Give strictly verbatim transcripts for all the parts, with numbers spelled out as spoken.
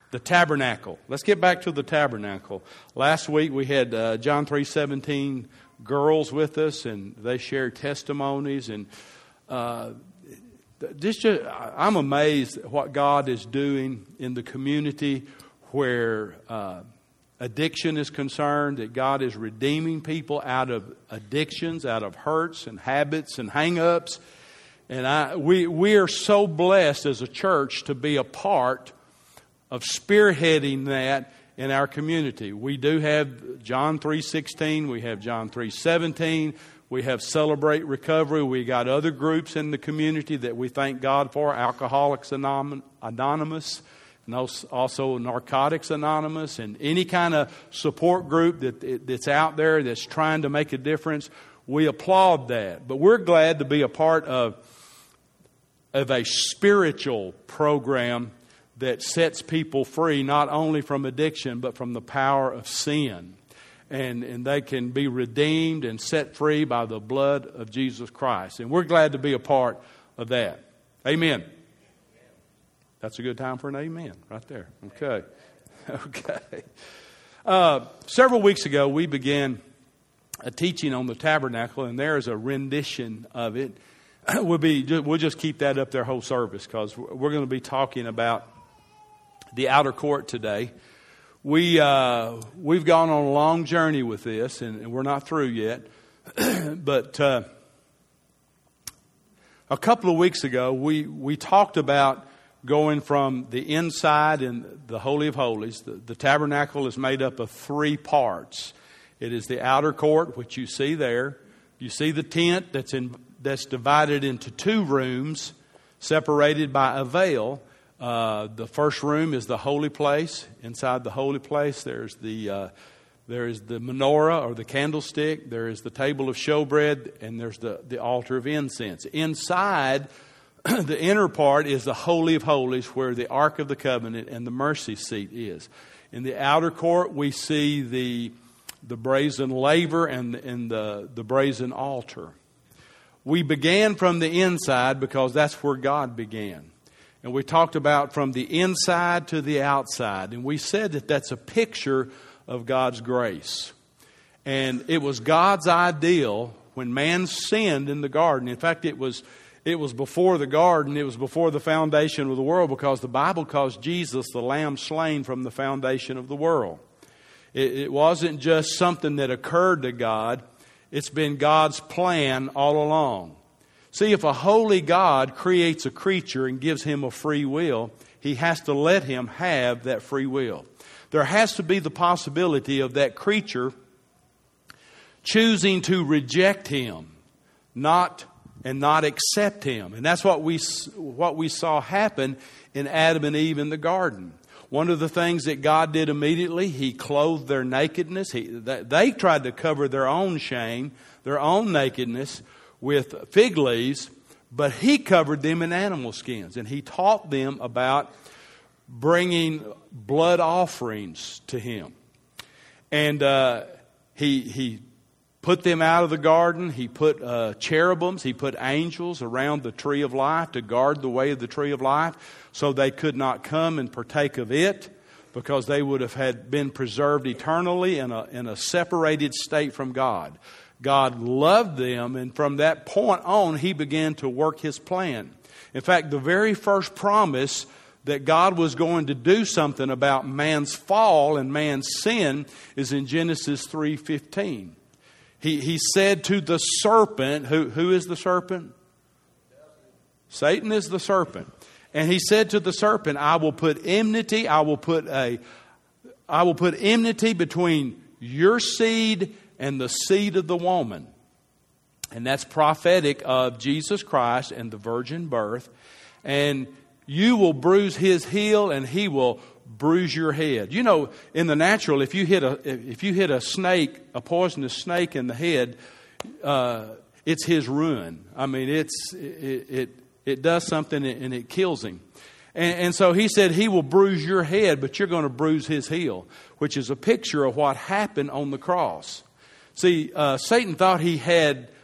The tabernacle. Let's get back to the tabernacle. Last week we had uh, John three seventeen girls with us, and they shared testimonies. And uh, just, just, I'm amazed at what God is doing in the community where uh, addiction is concerned, that God is redeeming people out of addictions, out of hurts and habits and hang-ups. And I, we, we are so blessed as a church to be a part of spearheading that in our community. We do have John three sixteen, we have John three seventeen, we have Celebrate Recovery. We got other groups in the community that we thank God for, Alcoholics Anonymous, and also Narcotics Anonymous, and any kind of support group that that's out there that's trying to make a difference. We applaud that. But we're glad to be a part of, of a spiritual program that sets people free, not only from addiction, but from the power of sin. And, and they can be redeemed and set free by the blood of Jesus Christ. And we're glad to be a part of that. Amen. That's a good time for an amen right there. Okay. Okay. Uh, several weeks ago, we began a teaching on the tabernacle, and there is a rendition of it. We'll, be, we'll just keep that up there whole service, because we're going to be talking about the outer court today. We, uh, we've gone on a long journey with this, and, and we're not through yet. but uh, a couple of weeks ago, we, we talked about going from the inside in the Holy of Holies. The, the tabernacle is made up of three parts. It is the outer court, which you see there. You see the tent that's in, that's divided into two rooms, separated by a veil. Uh, the first room is the holy place. Inside the holy place, there's the uh, there is the menorah or the candlestick. There is the table of showbread, and there's the, the altar of incense. Inside, the inner part is the Holy of Holies, where the Ark of the Covenant and the mercy seat is. In the outer court, we see the the brazen laver and, and the, the brazen altar. We began from the inside because that's where God began. And we talked about from the inside to the outside. And we said that that's a picture of God's grace. And it was God's ideal when man sinned in the garden. In fact, it was it was before the garden. It was before the foundation of the world, because the Bible calls Jesus the Lamb slain from the foundation of the world. It, it wasn't just something that occurred to God. It's been God's plan all along. See, if a holy God creates a creature and gives him a free will, he has to let him have that free will. There has to be the possibility of that creature choosing to reject him, not and not accept him. And that's what we what we saw happen in Adam and Eve in the garden. One of the things that God did immediately, he clothed their nakedness. He, they tried to cover their own shame, their own nakedness, with fig leaves, but he covered them in animal skins. And he taught them about bringing blood offerings to him. And uh, he he put them out of the garden. He put uh, cherubims, he put angels around the tree of life to guard the way of the tree of life, so they could not come and partake of it, because they would have had been preserved eternally in a in a separated state from God. God loved them, and from that point on, he began to work his plan. In fact, the very first promise that God was going to do something about man's fall and man's sin is in Genesis three fifteen. He, he said to the serpent, who, who is the serpent? Satan is the serpent. And he said to the serpent, I will put enmity, I will put a, I will put enmity between your seed and the seed of the woman. And that's prophetic of Jesus Christ and the virgin birth. And you will bruise his heel, and he will bruise your head. You know, in the natural, if you hit a if you hit a snake, a poisonous snake in the head, uh, it's his ruin. I mean, it's it it, it does something and it kills him. And, and so he said, he will bruise your head, but you're going to bruise his heel, which is a picture of what happened on the cross. See, uh, Satan thought he had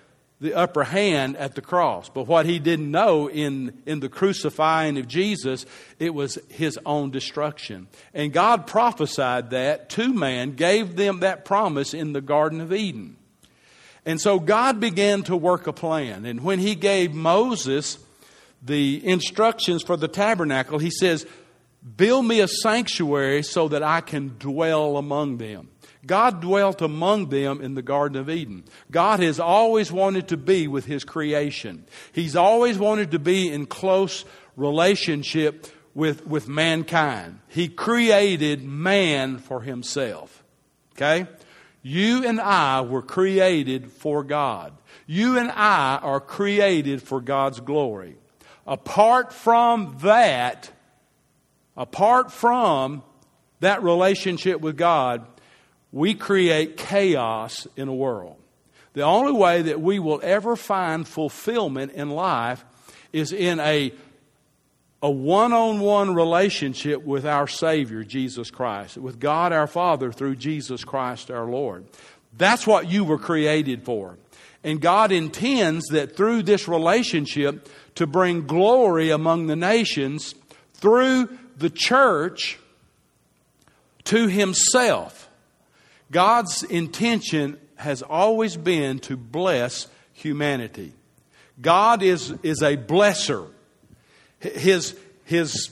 the upper hand at the cross. But what he didn't know in, in the crucifying of Jesus, it was his own destruction. And God prophesied that to man, gave them that promise in the Garden of Eden. And so God began to work a plan. And when he gave Moses the instructions for the tabernacle, he says, build me a sanctuary so that I can dwell among them. God dwelt among them in the Garden of Eden. God has always wanted to be with his creation. He's always wanted to be in close relationship with, with mankind. He created man for himself. Okay? You and I were created for God. You and I are created for God's glory. Apart from that, apart from that relationship with God, we create chaos in a world. The only way that we will ever find fulfillment in life is in a, a one-on-one relationship with our Savior, Jesus Christ, with God our Father through Jesus Christ our Lord. That's what you were created for. And God intends that through this relationship to bring glory among the nations through the church to himself. God's intention has always been to bless humanity. God is, is a blesser. His, his,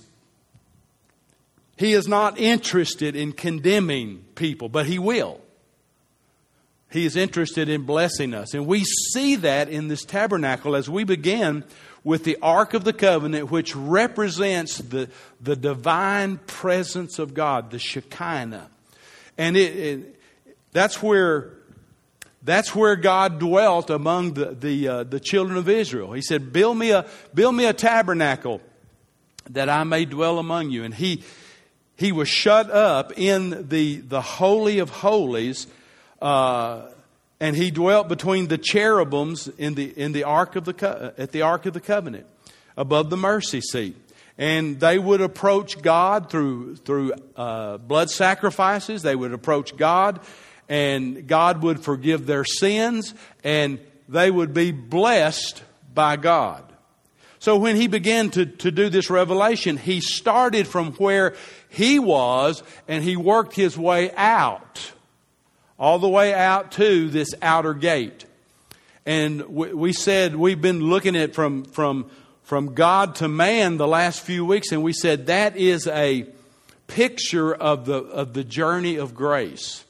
he is not interested in condemning people, but he will. He is interested in blessing us. And we see that in this tabernacle as we begin with the Ark of the Covenant, which represents the, the divine presence of God, the Shekinah. And it, it that's where that's where God dwelt among the the, uh, the children of Israel. He said, "Build me a build me a tabernacle that I may dwell among you." And he he was shut up in the the Holy of Holies. Uh, and he dwelt between the cherubims in the in the ark of the at the Ark of the Covenant, above the mercy seat. And they would approach God through through uh, blood sacrifices. They would approach God, and God would forgive their sins, and they would be blessed by God. So when he began to, to do this revelation, he started from where he was, and he worked his way out. All the way out to this outer gate. And we, we said we've been looking at from, from, from God to man the last few weeks, and we said that is a picture of the, of the journey of grace.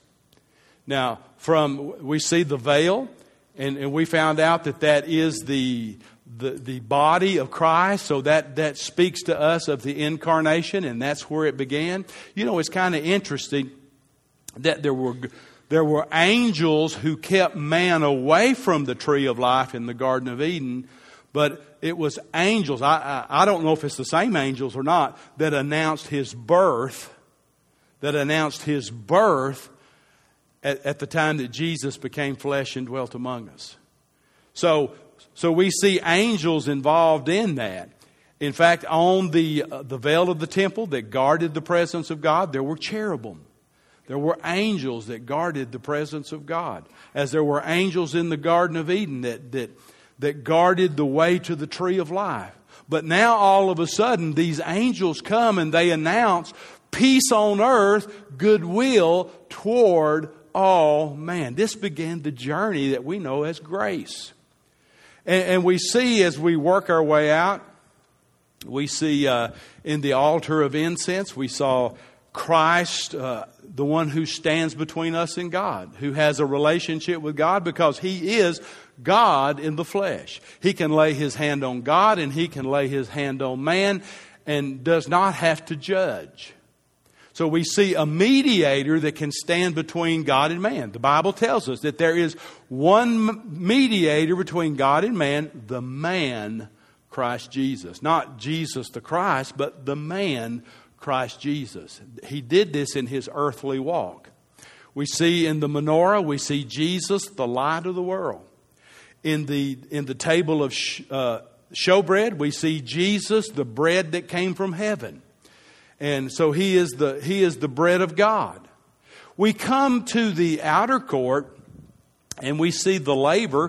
Now, from we see the veil, and, and we found out that that is the, the, the body of Christ, so that, that speaks to us of the incarnation, and that's where it began. You know, it's kind of interesting that there were... There were angels who kept man away from the tree of life in the Garden of Eden, but it was angels, I, I, I don't know if it's the same angels or not, that announced his birth, that announced his birth at, at the time that Jesus became flesh and dwelt among us. So, so we see angels involved in that. In fact, on the, uh, the veil of the temple that guarded the presence of God, there were cherubim. There were angels that guarded the presence of God. As there were angels in the Garden of Eden that, that, that guarded the way to the tree of life. But now all of a sudden these angels come and they announce peace on earth, goodwill toward all man. This began the journey that we know as grace. And, and we see as we work our way out, we see uh, in the altar of incense, we saw Christ, uh, the one who stands between us and God, who has a relationship with God because he is God in the flesh. He can lay his hand on God and he can lay his hand on man and does not have to judge. So we see a mediator that can stand between God and man. The Bible tells us that there is one mediator between God and man, the man Christ Jesus. Not Jesus the Christ, but the man Christ Jesus. He did this in his earthly walk. We see in the menorah, we see Jesus, the light of the world. In the in the table of sh- uh, showbread, we see Jesus, the bread that came from heaven. And so he is the he is the bread of God. We come to the outer court and we see the laver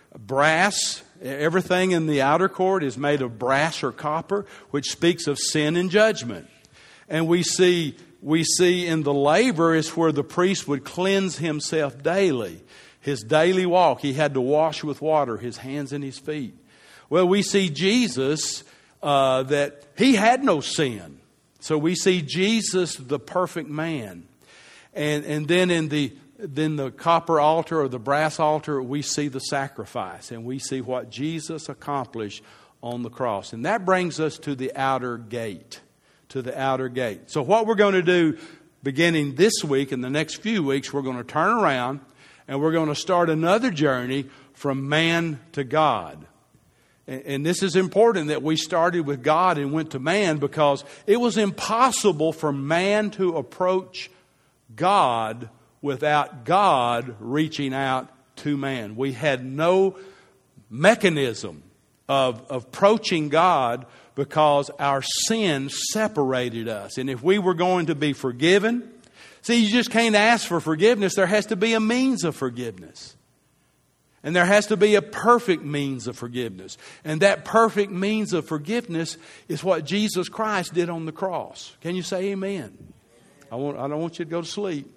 brass. Everything in the outer court is made of brass or copper, which speaks of sin and judgment. And we see we see in the laver is where the priest would cleanse himself daily. His daily walk, he had to wash with water his hands and his feet. Well, we see Jesus, uh, that he had no sin. So we see Jesus, the perfect man. And and then in the then the copper altar or the brass altar, we see the sacrifice. And we see what Jesus accomplished on the cross. And that brings us to the outer gate. To the outer gate. So what we're going to do beginning this week and the next few weeks, we're going to turn around and we're going to start another journey from man to God. And, and this is important that we started with God and went to man, because it was impossible for man to approach God without God reaching out to man. We had no mechanism of, of approaching God because our sin separated us. And if we were going to be forgiven, see, you just can't ask for forgiveness. There has to be a means of forgiveness. And there has to be a perfect means of forgiveness. And that perfect means of forgiveness is what Jesus Christ did on the cross. Can you say amen? I, want, I don't want you to go to sleep.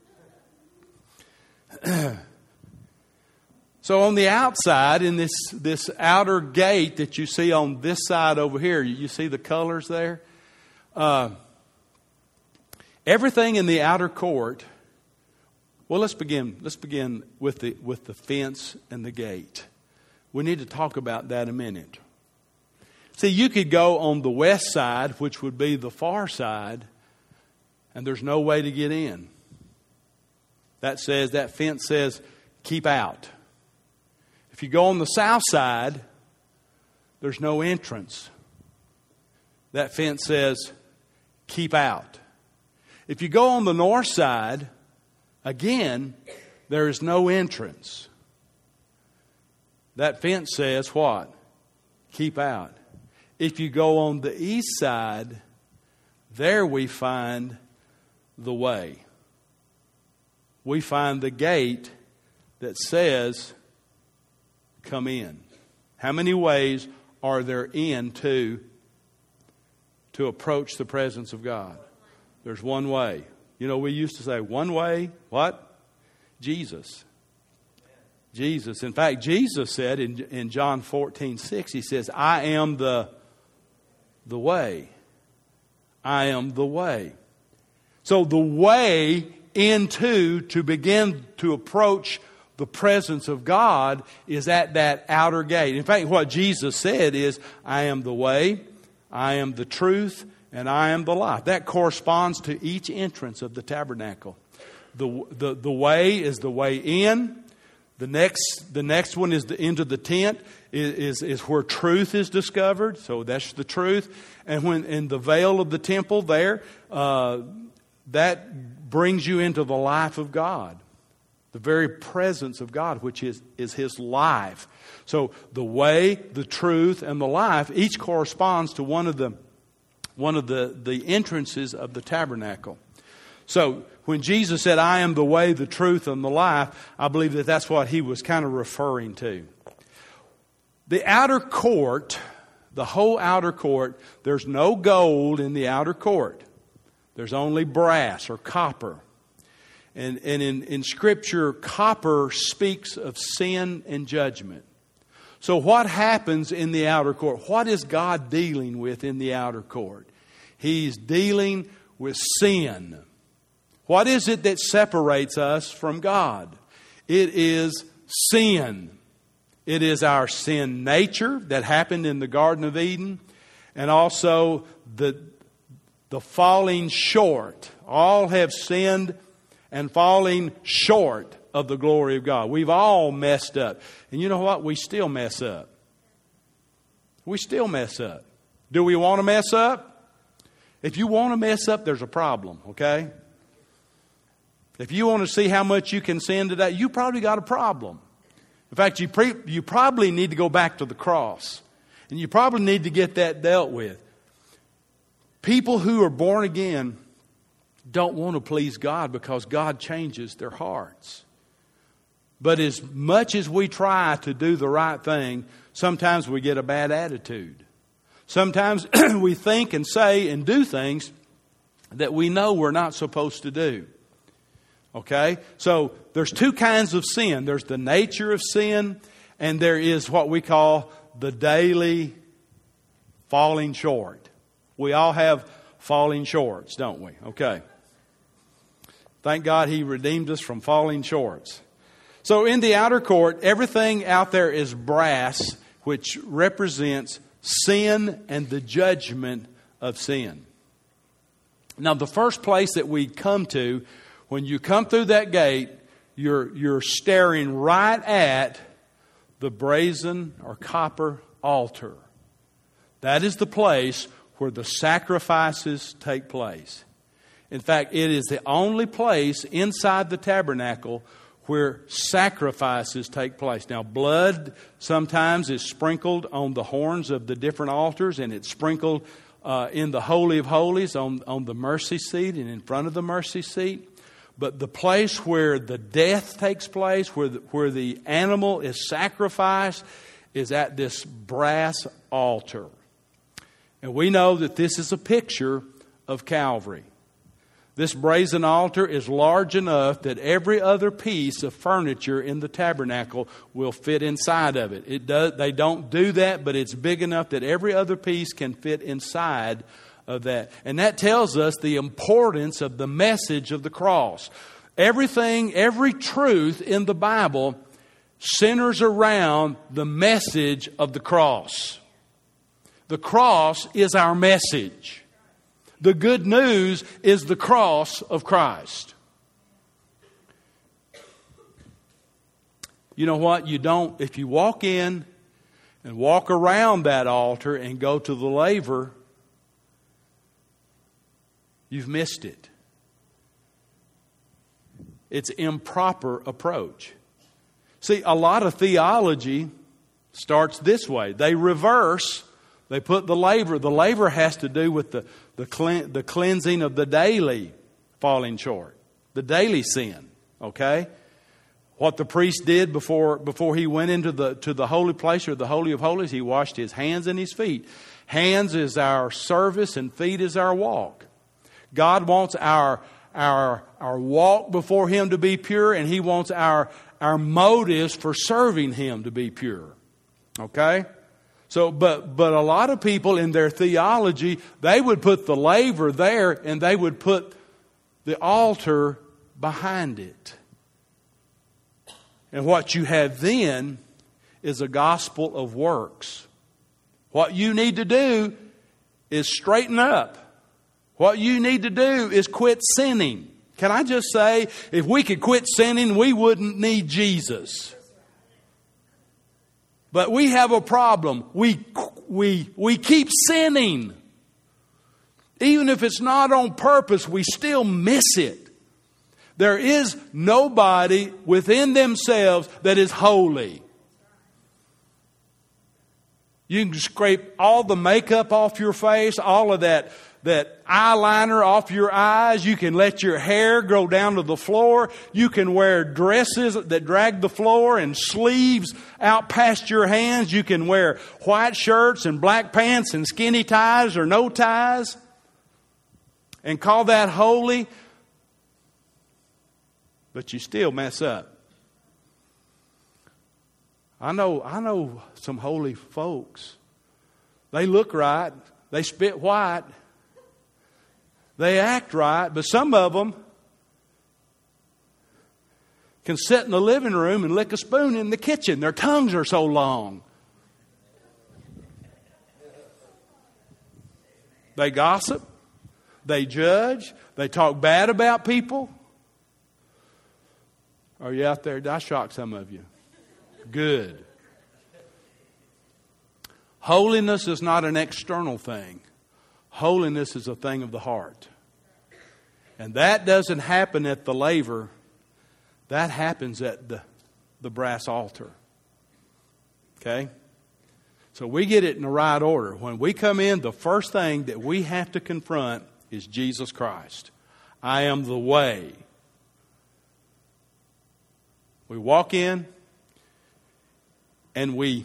So on the outside, in this, this outer gate that you see on this side over here, you see the colors there? Uh, everything in the outer court, well, let's begin, let's begin with the, with the fence and the gate. We need to talk about that a minute. See, you could go on the west side, which would be the far side, and there's no way to get in. That says, that fence says, keep out. If you go on the south side, there's no entrance. That fence says, keep out. If you go on the north side, again, there is no entrance. That fence says what? Keep out. If you go on the east side, there we find the way. We find the gate that says, come in. How many ways are there in to, to approach the presence of God? There's one way. You know, we used to say, one way, what? Jesus. Jesus. In fact, Jesus said in, in John fourteen six, He says, I am the, the way. I am the way. So the way into, to begin to approach the presence of God is at that outer gate. In fact, what Jesus said is, I am the way, I am the truth, and I am the life. That corresponds to each entrance of the tabernacle. The, the, the way is the way in. The next, the next one is the into the tent, is, is, is where truth is discovered. So that's the truth. And when in the veil of the temple there, uh, that brings you into the life of God. The very presence of God, which is, is His life. So the way, the truth, and the life, each corresponds to one of the one of the, the entrances of the tabernacle. So when Jesus said, I am the way, the truth, and the life, I believe that that's what He was kind of referring to. The outer court, the whole outer court, there's no gold in the outer court. There's only brass or copper. And, and in, in Scripture, copper speaks of sin and judgment. So what happens in the outer court? What is God dealing with in the outer court? He's dealing with sin. What is it that separates us from God? It is sin. It is our sin nature that happened in the Garden of Eden, and also the, the falling short. All have sinned and falling short of the glory of God. We've all messed up. And you know what? We still mess up. We still mess up. Do we want to mess up? If you want to mess up, there's a problem, okay? If you want to see how much you can sin today, you probably got a problem. In fact, you, pre- you probably need to go back to the cross. And you probably need to get that dealt with. People who are born again don't want to please God because God changes their hearts. But as much as we try to do the right thing, sometimes we get a bad attitude. Sometimes we think and say and do things that we know we're not supposed to do. Okay? So there's two kinds of sin. There's the nature of sin, and there is what we call the daily falling short. We all have falling shorts, don't we? Okay. Thank God He redeemed us from falling shorts. So in the outer court, everything out there is brass, which represents sin and the judgment of sin. Now, the first place that we come to, when you come through that gate, you're, you're staring right at the brazen or copper altar. That is the place where the sacrifices take place. In fact, it is the only place inside the tabernacle where sacrifices take place. Now, blood sometimes is sprinkled on the horns of the different altars, and it's sprinkled uh, in the Holy of Holies on, on the mercy seat and in front of the mercy seat. But the place where the death takes place, where the, where the animal is sacrificed, is at this brass altar. And we know that this is a picture of Calvary. This brazen altar is large enough that every other piece of furniture in the tabernacle will fit inside of it. It does, they don't do that, but it's big enough that every other piece can fit inside of that. And that tells us the importance of the message of the cross. Everything, every truth in the Bible centers around the message of the cross. The cross is our message. The good news is the cross of Christ. You know what? You don't, if you walk in and walk around that altar and go to the laver, you've missed it. It's improper approach. See, a lot of theology starts this way. They reverse. They put the laver. The laver has to do with the, the, clean, the cleansing of the daily falling short. The daily sin. Okay? What the priest did before, before he went into the, to the holy place or the Holy of Holies, he washed his hands and his feet. Hands is our service and feet is our walk. God wants our, our, our walk before Him to be pure, and He wants our, our motives for serving Him to be pure. Okay? So, but, but a lot of people in their theology, they would put the laver there and they would put the altar behind it. And what you have then is a gospel of works. What you need to do is straighten up. What you need to do is quit sinning. Can I just say, if we could quit sinning, we wouldn't need Jesus. But we have a problem. We, we, we keep sinning. Even if it's not on purpose, we still miss it. There is nobody within themselves that is holy. You can scrape all the makeup off your face, all of that that eyeliner off your eyes. You can let your hair grow down to the floor. You can wear dresses that drag the floor and sleeves out past your hands. You can wear white shirts and black pants and skinny ties or no ties and call that holy. But you still mess up. I know, I know some holy folks. They look right. They spit white. They act right, but some of them can sit in the living room and lick a spoon in the kitchen. Their tongues are so long. They gossip. They judge. They talk bad about people. Are you out there? Did I shock some of you? Good. Holiness is not an external thing. Holiness is a thing of the heart. And that doesn't happen at the laver. That happens at the, the brass altar. Okay? So we get it in the right order. When we come in, the first thing that we have to confront is Jesus Christ. I am the way. We walk in and we,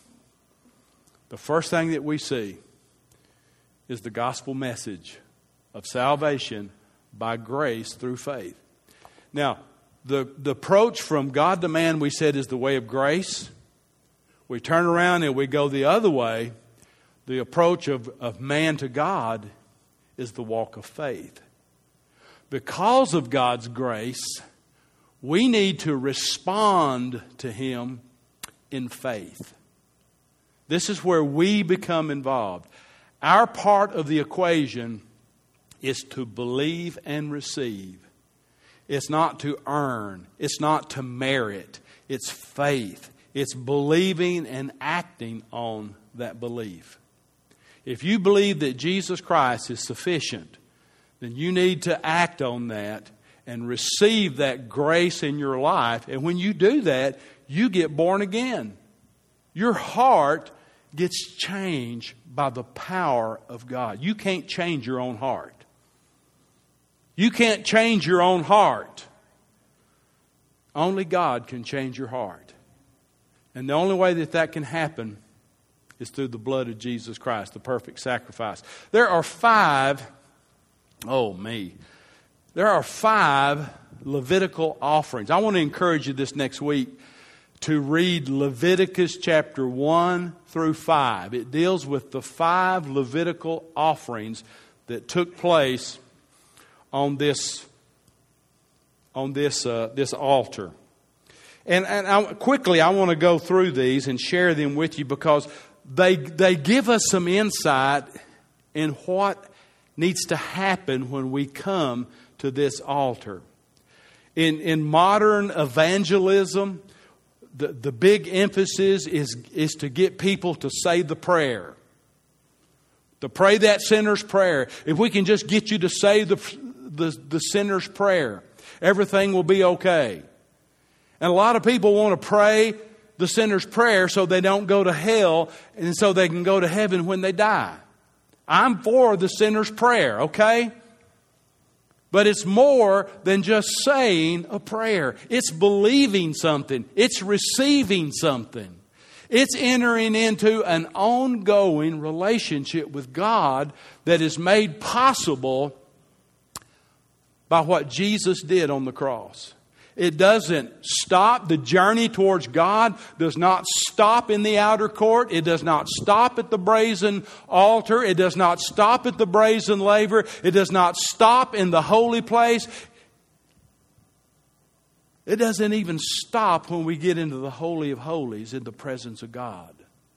the first thing that we see is the gospel message of salvation by grace through faith. Now, the, the approach from God to man, we said, is the way of grace. We turn around and we go the other way. The approach of, of man to God is the walk of faith. Because of God's grace, we need to respond to Him in faith. This is where we become involved. Our part of the equation is to believe and receive. It's not to earn. It's not to merit. It's faith. It's believing and acting on that belief. If you believe that Jesus Christ is sufficient, then you need to act on that and receive that grace in your life. And when you do that, you get born again. Your heart gets changed by the power of God. You can't change your own heart. You can't change your own heart. Only God can change your heart. And the only way that that can happen is through the blood of Jesus Christ, the perfect sacrifice. There are five, oh me, there are five Levitical offerings. I want to encourage you this next week to read Leviticus chapter one through five. It deals with the five Levitical offerings that took place on this on this uh, this altar. And, and I, quickly, I want to go through these and share them with you because they they give us some insight in what needs to happen when we come to this altar. In in modern evangelism, the, the big emphasis is, is to get people to say the prayer. To pray that sinner's prayer. If we can just get you to say the, the, the sinner's prayer, everything will be okay. And a lot of people want to pray the sinner's prayer so they don't go to hell and so they can go to heaven when they die. I'm for the sinner's prayer, okay? But it's more than just saying a prayer. It's believing something. It's receiving something. It's entering into an ongoing relationship with God that is made possible by what Jesus did on the cross. It doesn't stop. The journey towards God does not stop in the outer court. It does not stop at the brazen altar. It does not stop at the brazen laver. It does not stop in the holy place. It doesn't even stop when we get into the Holy of Holies in the presence of God.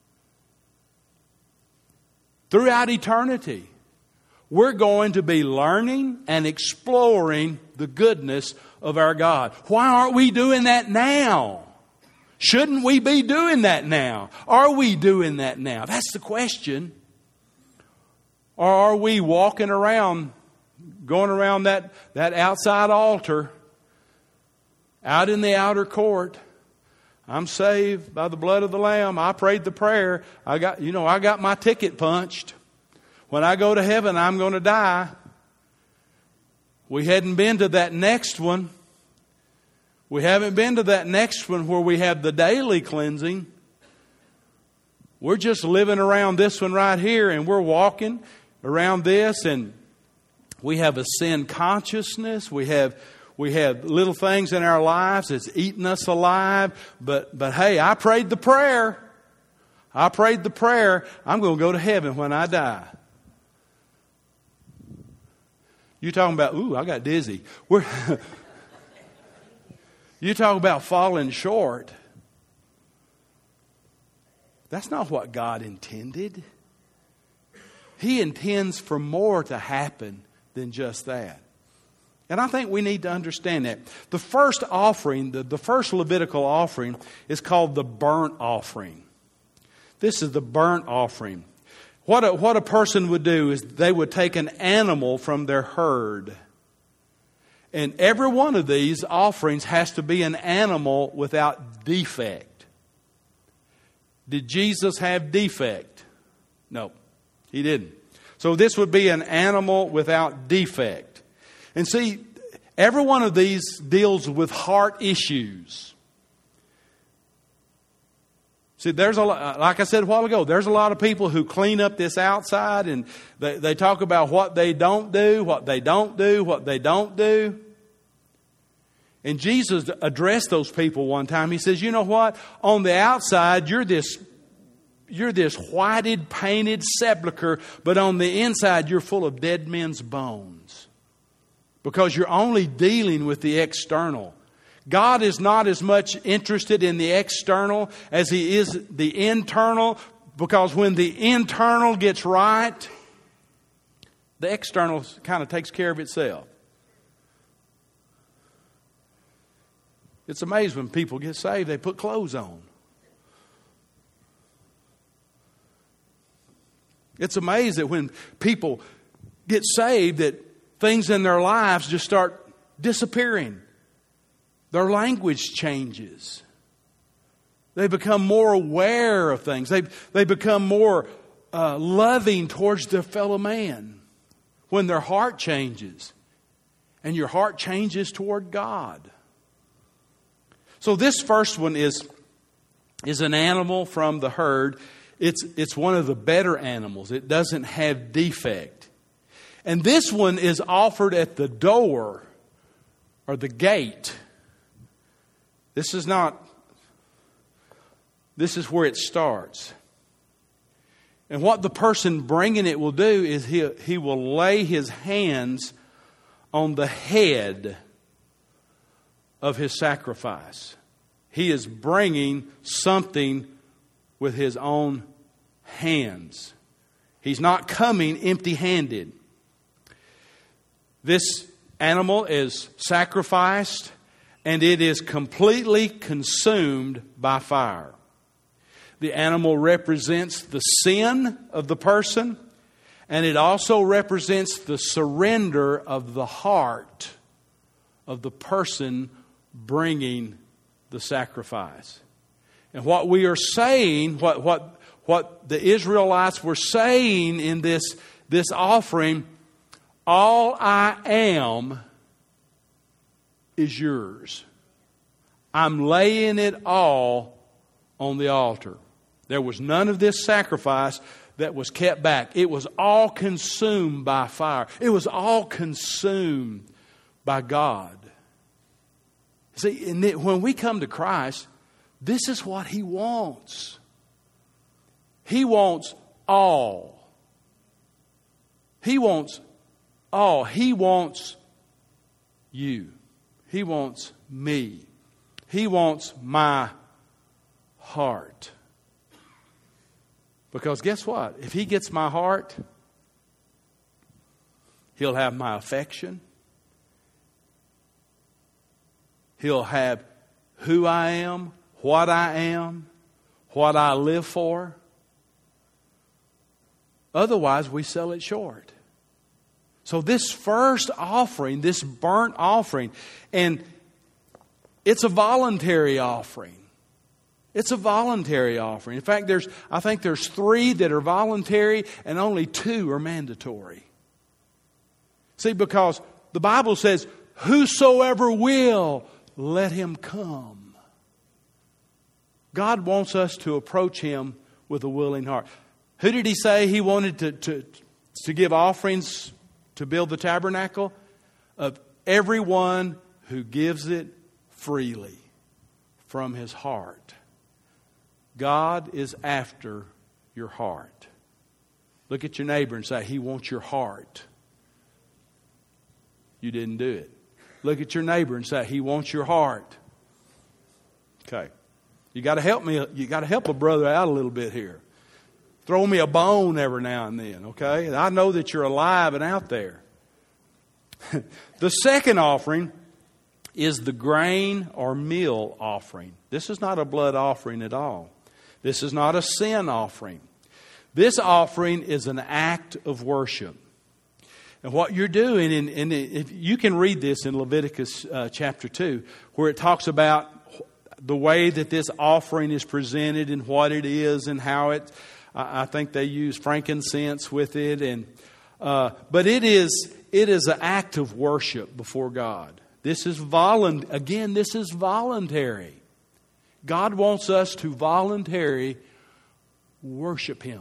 Throughout eternity, we're going to be learning and exploring the goodness of our God. Why aren't we doing that now? Shouldn't we be doing that now? Are we doing that now? That's the question. Or are we walking around, going around that, that outside altar, out in the outer court? I'm saved by the blood of the Lamb. I prayed the prayer. I got, you know, I got my ticket punched. When I go to heaven, I'm going to die. We hadn't been to that next one. We haven't been to that next one where we have the daily cleansing. We're just living around this one right here, and we're walking around this, and we have a sin consciousness. We have we have little things in our lives that's eating us alive. But but hey, I prayed the prayer. I prayed the prayer. I'm going to go to heaven when I die. You talking about, ooh, I got dizzy. We're you talk about falling short. That's not what God intended. He intends for more to happen than just that. And I think we need to understand that. The first offering, the, the first Levitical offering is called the burnt offering. This is the burnt offering. What a, what a person would do is they would take an animal from their herd. And every one of these offerings has to be an animal without defect. Did Jesus have defect? No, He didn't. So this would be an animal without defect. And see, every one of these deals with heart issues. See, there's a lot, like I said a while ago, there's a lot of people who clean up this outside and they, they talk about what they don't do, what they don't do, what they don't do. And Jesus addressed those people one time. He says, you know what? On the outside, you're this, you're this whited, painted sepulcher, but on the inside, you're full of dead men's bones. Because you're only dealing with the external. God is not as much interested in the external as He is the internal, because when the internal gets right, the external kind of takes care of itself. It's amazing when people get saved, they put clothes on. It's amazing that when people get saved that things in their lives just start disappearing. Their language changes. They become more aware of things. They, they become more uh, loving towards their fellow man when their heart changes. And your heart changes toward God. So this first one is, is an animal from the herd. It's, it's one of the better animals. It doesn't have defect. And this one is offered at the door or the gate. This is not, this is where it starts. And what the person bringing it will do is he, he will lay his hands on the head of his sacrifice. He is bringing something with his own hands. He's not coming empty-handed. This animal is sacrificed and it is completely consumed by fire. The animal represents the sin of the person, and it also represents the surrender of the heart of the person bringing the sacrifice. And what we are saying, what, what, what the Israelites were saying in this, this offering, all I am is yours. I'm laying it all on the altar. There was none of this sacrifice that was kept back. It was all consumed by fire. It was all consumed by God. See, and when we come to Christ, this is what He wants. He wants all. He wants all. He wants you. He wants me. He wants my heart. Because guess what? If He gets my heart, He'll have my affection. He'll have who I am, what I am, what I live for. Otherwise, we sell it short. So this first offering, this burnt offering, and it's a voluntary offering. It's a voluntary offering. In fact, there's I think there's three that are voluntary and only two are mandatory. See, because the Bible says, whosoever will, let him come. God wants us to approach Him with a willing heart. Who did He say He wanted to, to, to give offerings to build the tabernacle? Of everyone who gives it freely from his heart. God is after your heart. Look at your neighbor and say, He wants your heart. You didn't do it. Look at your neighbor and say, He wants your heart. Okay. You got to help me. You got to help a brother out a little bit here. Throw me a bone every now and then, okay? I know that you're alive and out there. The second offering is the grain or meal offering. This is not a blood offering at all. This is not a sin offering. This offering is an act of worship. And what you're doing, and, and if you can read this in Leviticus uh, chapter two, where it talks about the way that this offering is presented and what it is and how it, I, I think they use frankincense with it. and uh, But it is it is an act of worship before God. This is volunt. Again, this is voluntary. God wants us to voluntarily worship Him.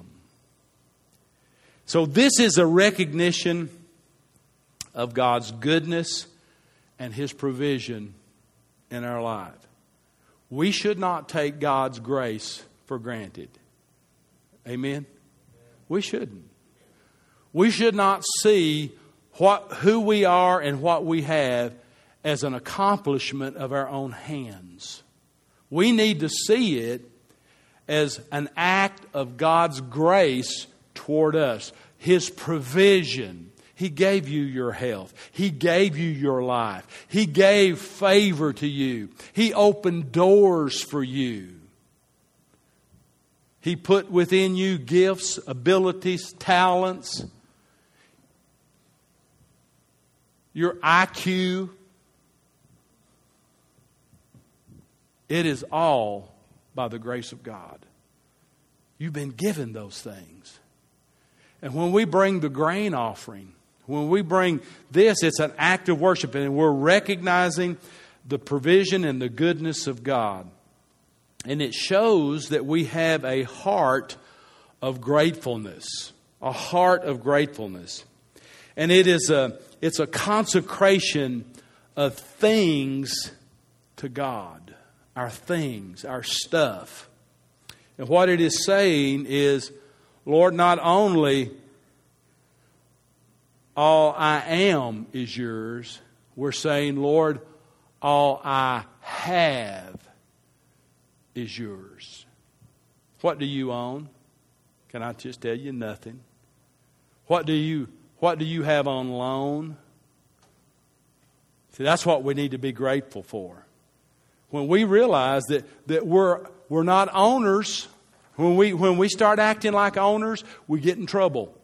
So this is a recognition of God's goodness and His provision in our life. We should not take God's grace for granted. Amen? We shouldn't. We should not see what who we are and what we have as an accomplishment of our own hands. We need to see it as an act of God's grace toward us. His provision. He gave you your health. He gave you your life. He gave favor to you. He opened doors for you. He put within you gifts, abilities, talents, your I Q. It is all by the grace of God. You've been given those things. And when we bring the grain offering, when we bring this, it's an act of worship, and we're recognizing the provision and the goodness of God. And it shows that we have a heart of gratefulness, a heart of gratefulness. And it is a, it's a consecration of things to God, our things, our stuff. And what it is saying is, Lord, not only all I am is yours, we're saying, Lord, all I have is yours. What do you own? Can I just tell you? Nothing. What do you what do you have on loan? See, that's what we need to be grateful for. When we realize that, that we're we're not owners, when we when we start acting like owners, we get in trouble.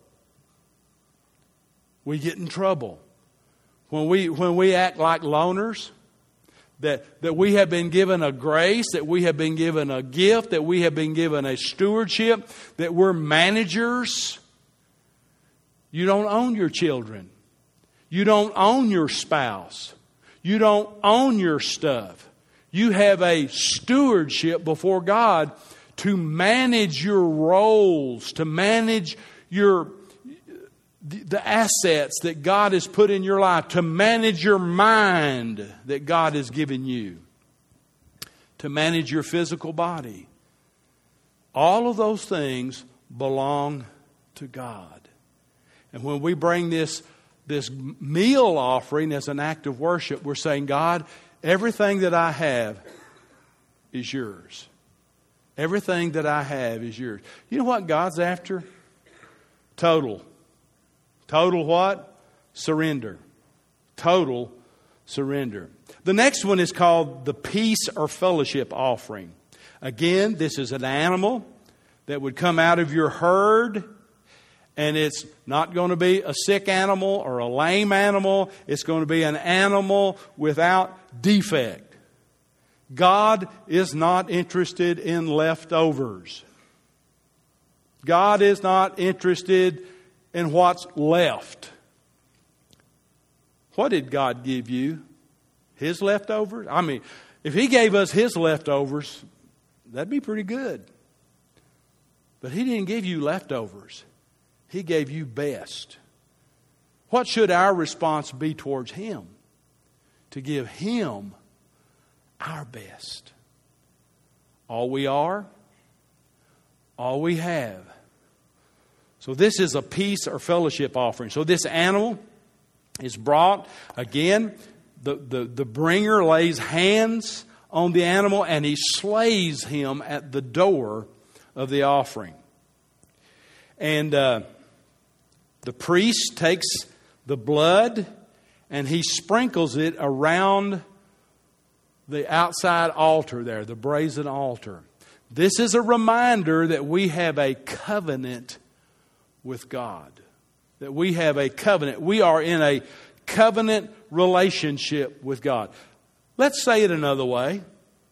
We get in trouble. When we when we act like loners, that, that we have been given a grace, that we have been given a gift, that we have been given a stewardship, that we're managers. You don't own your children. You don't own your spouse. You don't own your stuff. You have a stewardship before God to manage your roles, to manage your the assets that God has put in your life, to manage your mind that God has given you, to manage your physical body. All of those things belong to God. And when we bring this, this meal offering as an act of worship, we're saying, God, everything that I have is yours. Everything that I have is yours. You know what God's after? Total. Total what? Surrender. Total surrender. The next one is called the peace or fellowship offering. Again, this is an animal that would come out of your herd. And it's not going to be a sick animal or a lame animal. It's going to be an animal without defect. God is not interested in leftovers. God is not interested in what's left. What did God give you? His leftovers? I mean, if He gave us His leftovers, that'd be pretty good. But He didn't give you leftovers. He gave you best. What should our response be towards Him? To give Him our best. All we are, all we have. So this is a peace or fellowship offering. So this animal is brought. Again, the, the, the bringer lays hands on the animal and he slays him at the door of the offering. And uh, the priest takes the blood and he sprinkles it around the outside altar there, the brazen altar. This is a reminder that we have a covenant with God. That we have a covenant. We are in a covenant relationship with God. Let's say it another way.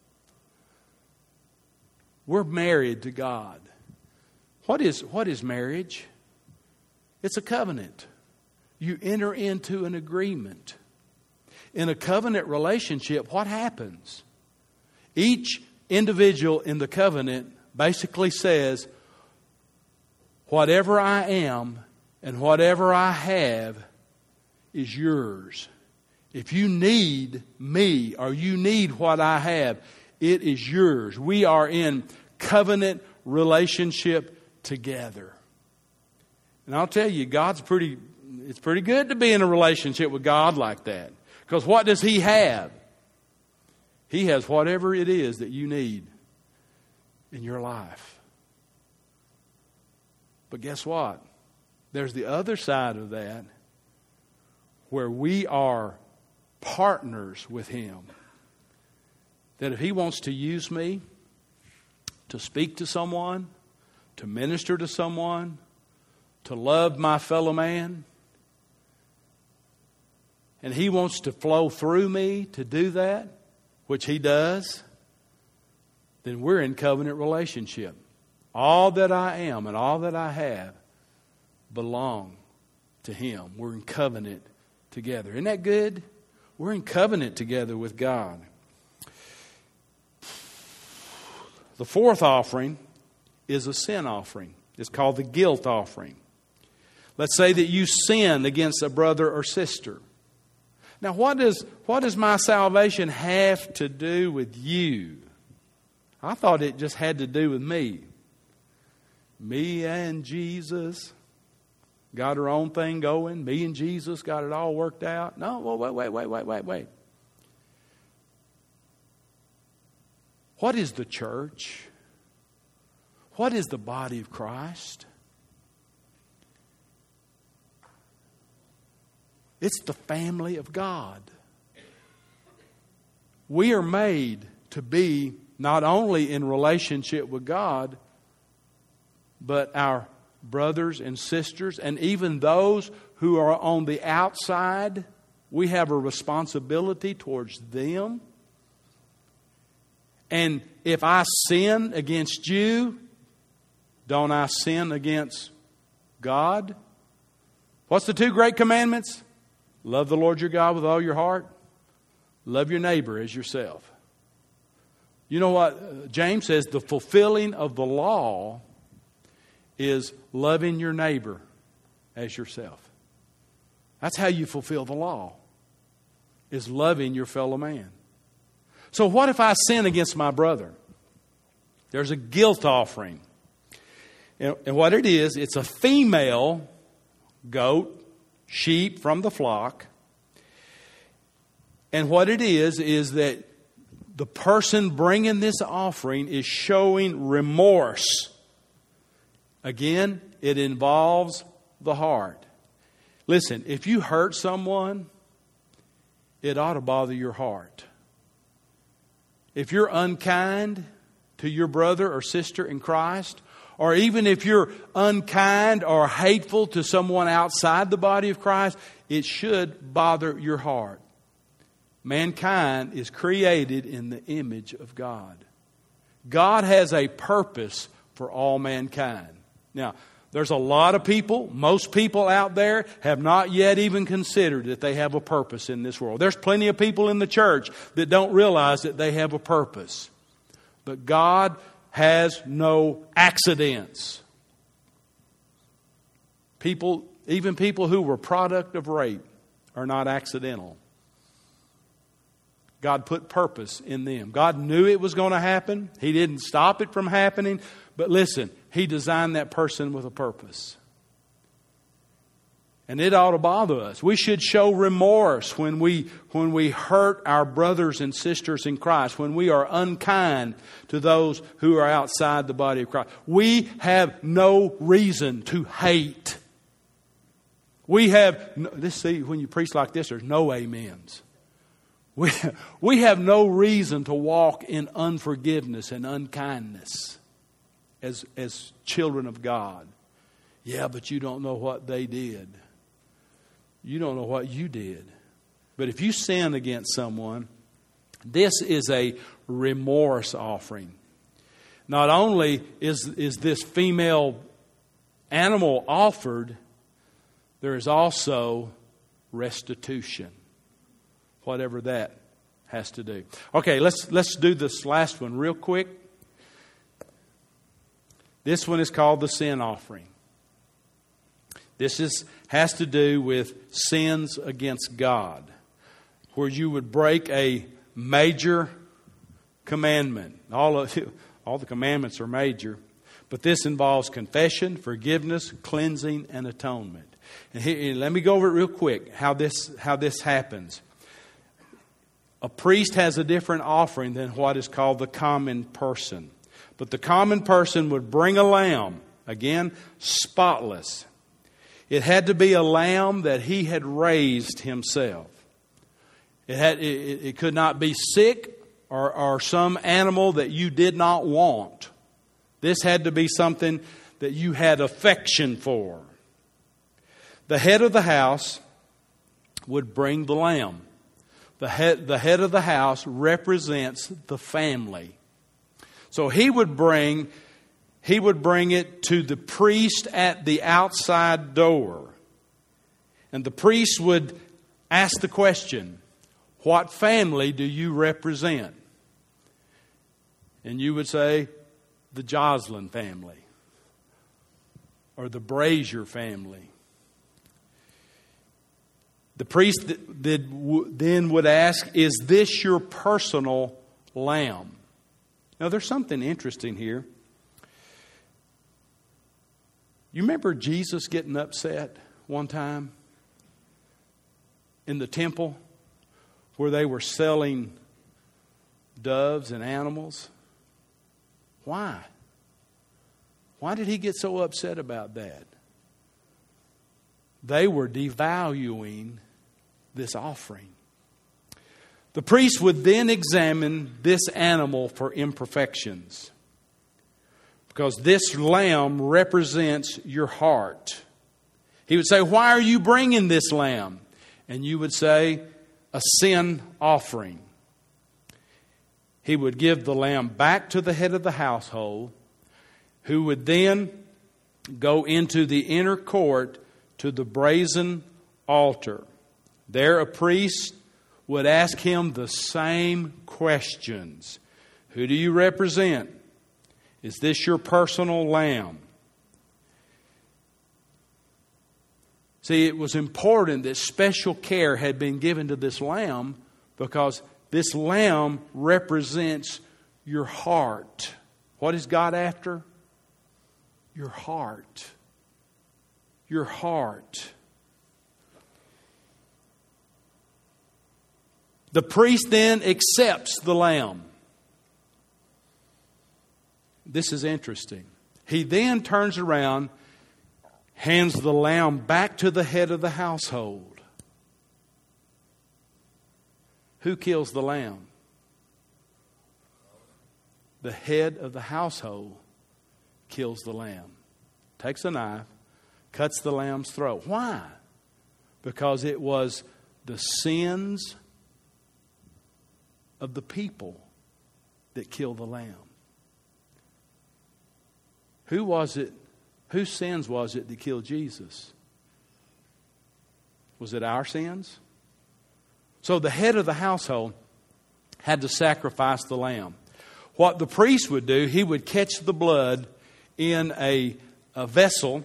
We're married to God. What is, what is marriage? It's a covenant. You enter into an agreement. In a covenant relationship, what happens? Each individual in the covenant basically says, whatever I am and whatever I have is yours. If you need me or you need what I have, it is yours. We are in covenant relationship together. And I'll tell you, God's pretty, it's pretty good to be in a relationship with God like that. Because what does He have? He has whatever it is that you need in your life. But guess what? There's the other side of that where we are partners with Him. That if He wants to use me to speak to someone, to minister to someone, to love my fellow man, and He wants to flow through me to do that, which He does, then we're in covenant relationship. All that I am and all that I have belong to Him. We're in covenant together. Isn't that good? We're in covenant together with God. The fourth offering is a sin offering. It's called the guilt offering. Let's say that you sin against a brother or sister. Now, what does, what does my salvation have to do with you? I thought it just had to do with me. Me and Jesus got our own thing going. Me and Jesus got it all worked out. No, wait, wait, wait, wait, wait, wait. What is the church? What is the body of Christ? It's the family of God. We are made to be not only in relationship with God, but our brothers and sisters, and even those who are on the outside. We have a responsibility towards them. And if I sin against you, don't I sin against God? What's the two great commandments? Love the Lord your God with all your heart. Love your neighbor as yourself. You know what? James says the fulfilling of the law is loving your neighbor as yourself. That's how you fulfill the law, is loving your fellow man. So what if I sin against my brother? There's a guilt offering. And what it is, it's a female goat, sheep from the flock. And what it is, is that the person bringing this offering is showing remorse. Again, it involves the heart. Listen, if you hurt someone, it ought to bother your heart. If you're unkind to your brother or sister in Christ, or even if you're unkind or hateful to someone outside the body of Christ, it should bother your heart. Mankind is created in the image of God. God has a purpose for all mankind. Now, there's a lot of people, most people out there have not yet even considered that they have a purpose in this world. There's plenty of people in the church that don't realize that they have a purpose. But God has no accidents. People, even people who were product of rape, are not accidental. God put purpose in them. God knew it was going to happen. He didn't stop it from happening. But listen, He designed that person with a purpose. And it ought to bother us. We should show remorse when we, when we hurt our brothers and sisters in Christ, when we are unkind to those who are outside the body of Christ. We have no reason to hate. We have, no, let's see, when you preach like this, there's no amens. We, we have no reason to walk in unforgiveness and unkindness as, as children of God. Yeah, but you don't know what they did. You don't know what you did. But if you sin against someone, this is a remorse offering. Not only is, is this female animal offered, there is also restitution. Whatever that has to do. Okay, let's let's do this last one real quick. This one is called the sin offering. This is has to do with sins against God, where you would break a major commandment. All of all the commandments are major, but this involves confession, forgiveness, cleansing, and atonement. And here, let me go over it real quick. How this how this happens. A priest has a different offering than what is called the common person. But the common person would bring a lamb, again, spotless. It had to be a lamb that he had raised himself. It had it, it could not be sick or, or some animal that you did not want. This had to be something that you had affection for. The head of the house would bring the lamb. The head, the head of the house represents the family. So he would bring, he would bring it to the priest at the outside door. And the priest would ask the question, what family do you represent? And you would say, the Joslin family. Or the Brazier family. The priest then would ask, is this your personal lamb? Now there's something interesting here. You remember Jesus getting upset one time in the temple where they were selling doves and animals? Why? Why did he get so upset about that? They were devaluing this offering. The priest would then examine this animal for imperfections, because this lamb represents your heart. He would say, why are you bringing this lamb? And you would say, a sin offering. He would give the lamb back to the head of the household, who would then go into the inner court to the brazen altar. There a priest would ask him the same questions. Who do you represent? Is this your personal lamb? See, it was important that special care had been given to this lamb, because this lamb represents your heart. What is God after? Your heart. Your heart. The priest then accepts the lamb. This is interesting. He then turns around, hands the lamb back to the head of the household. Who kills the lamb? The head of the household kills the lamb. Takes a knife, cuts the lamb's throat. Why? Because it was the sins of the people that killed the lamb. Who was it? Whose sins was it that killed Jesus? Was it our sins? So the head of the household had to sacrifice the lamb. What the priest would do, he would catch the blood in a, a vessel,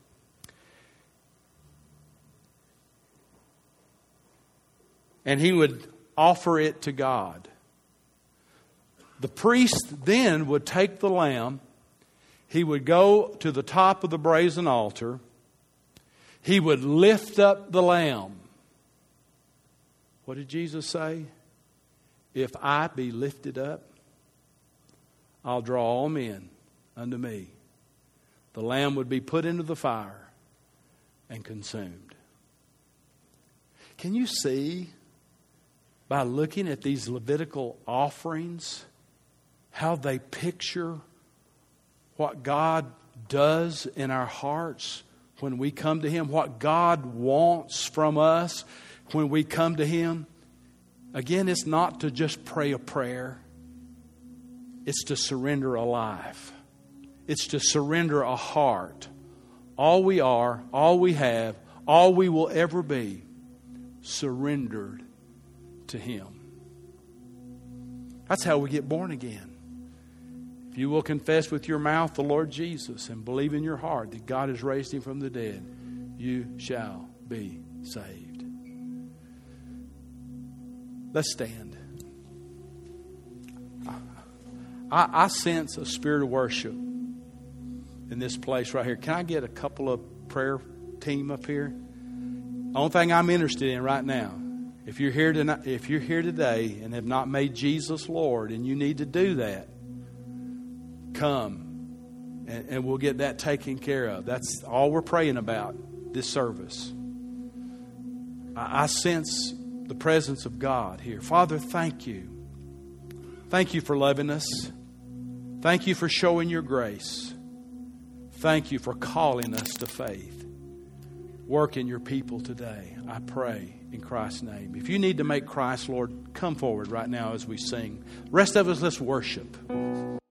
and he would offer it to God. The priest then would take the lamb. He would go to the top of the brazen altar. He would lift up the lamb. What did Jesus say? If I be lifted up, I'll draw all men unto me. The lamb would be put into the fire and consumed. Can you see, by looking at these Levitical offerings, how they picture what God does in our hearts when we come to Him, what God wants from us when we come to Him? Again, it's not to just pray a prayer. It's to surrender a life. It's to surrender a heart. All we are, all we have, all we will ever be, surrendered to Him. That's how we get born again. If you will confess with your mouth the Lord Jesus and believe in your heart that God has raised him from the dead, you shall be saved. Let's stand. I, I sense a spirit of worship in this place right here. Can I get a couple of prayer team up here? The only thing I'm interested in right now, if you're here tonight, if you're here today and have not made Jesus Lord and you need to do that, come and, and we'll get that taken care of. That's all we're praying about this service. I, I sense the presence of God here. Father, thank you. Thank you for loving us. Thank you for showing your grace. Thank you for calling us to faith. Work in your people today, I pray in Christ's name. If you need to make Christ Lord, come forward right now as we sing. The rest of us, let's worship.